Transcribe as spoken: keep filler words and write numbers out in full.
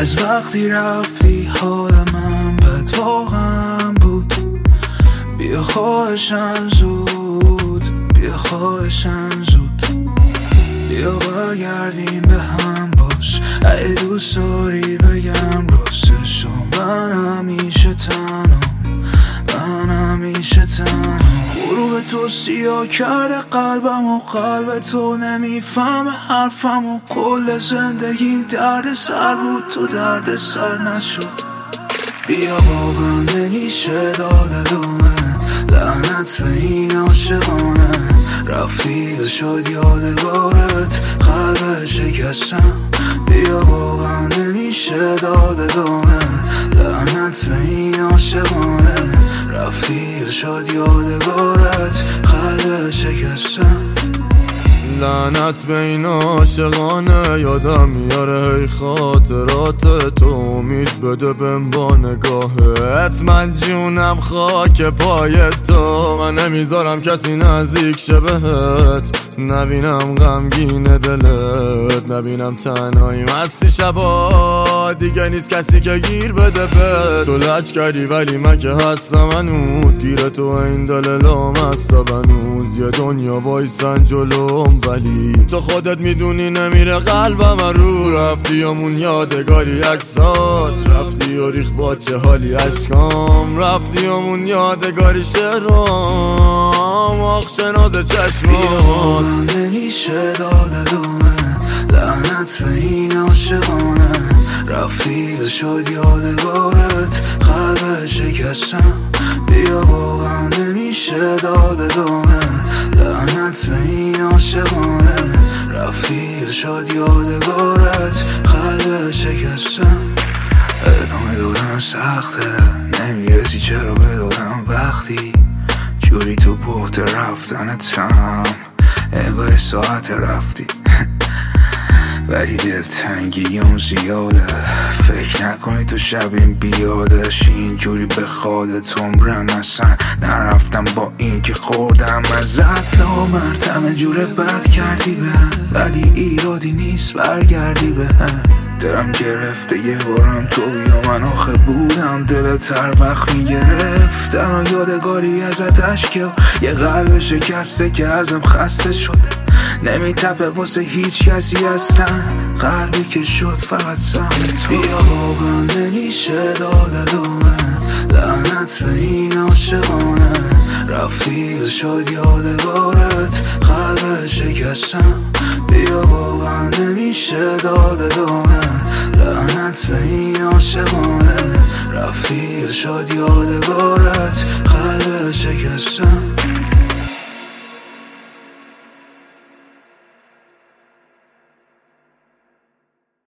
از وقتی رفتی حال من بد واقعا بود. بیا خواهشن زود، بیا خواهشن زود، بیا برگردیم به هم باش. اگه دوست داری بگم راستشو، من همیشه تنم، من همیشه تنم. غروب تو سیاه کرده قلبم و قلب تو نمیفهم حرفم و کل زندگیم درد سر بود، تو درد سر نشد. بیا واقعا نمیشه داد دومه، لعنت به این عاشقانه. رفتی و شد یادگارت، قلب شکستم. بیا واقعا نمیشه داد دومه، لعنت به این عاشقانه. رفتی و شد یادگارت، قلب شکستم. لعنت به این عاشقانه، یادم میاره هی خاطرات تو. امید بده بهم با نگاهت، من جونم خاک پای تو. من نمیذارم کسی نزدیک شه بهت، نبینم غمگین دلت، نبینم تنهایی مستی شبا. دیگه نیست کسی که گیر بده به تو. لج کردی ولی من که هستم هنوز، گیر تو این دل لامسته بنوز. یه دنیا وایسن جلوم ولی تو خودت میدونی نمیره قلبم رو. رفتی همون یادگاری عکسات، رفتی و ریخ با چه حالی اشکام. رفتی همون یادگاری شرام، آخ چه ناز چشمات. نمیشه داده دومه، لعنت به این عاشقانه. رفتی و شد یادگارت، قلب شکستم. بیا واقعا نمیشه داده دومه، لعنت به این عاشقانه. رفتی و شد یادگارت، قلب شکستم. ادامه دادن سخته، نمیرسی چرا بدادم وقتی جوری تو بحت رفتنتم. انگاه ساعت رفتی ولی دلتنگی اون زیاده. فکر نکنی تو شب این بیادش اینجوری به خودت عمرن. اصلا نرفتم با این که خوردم ازت نامرتم. جور بد کردی به ولی ایرادی نیست برگردی به هم. دلم گرفته یه بارم تو بیا، من آخه بودم دلت هر وقت میگرفتن. و یادگاری ازت اشکه و یه قلب شکسته که ازم خسته شد. نمیتپه واسه هیچ کسی هستن، قلبی که شد فقط سهم تو. بیا واقعا نمیشه داده دومه، لعنت به این عاشقانه. رفتی و شد یادگارت، قلب شکستم. بیا واقعا نمیشه داده دومه، لعنت به این عاشقانه. رفتی و شد یادگارت، قلب شکستم.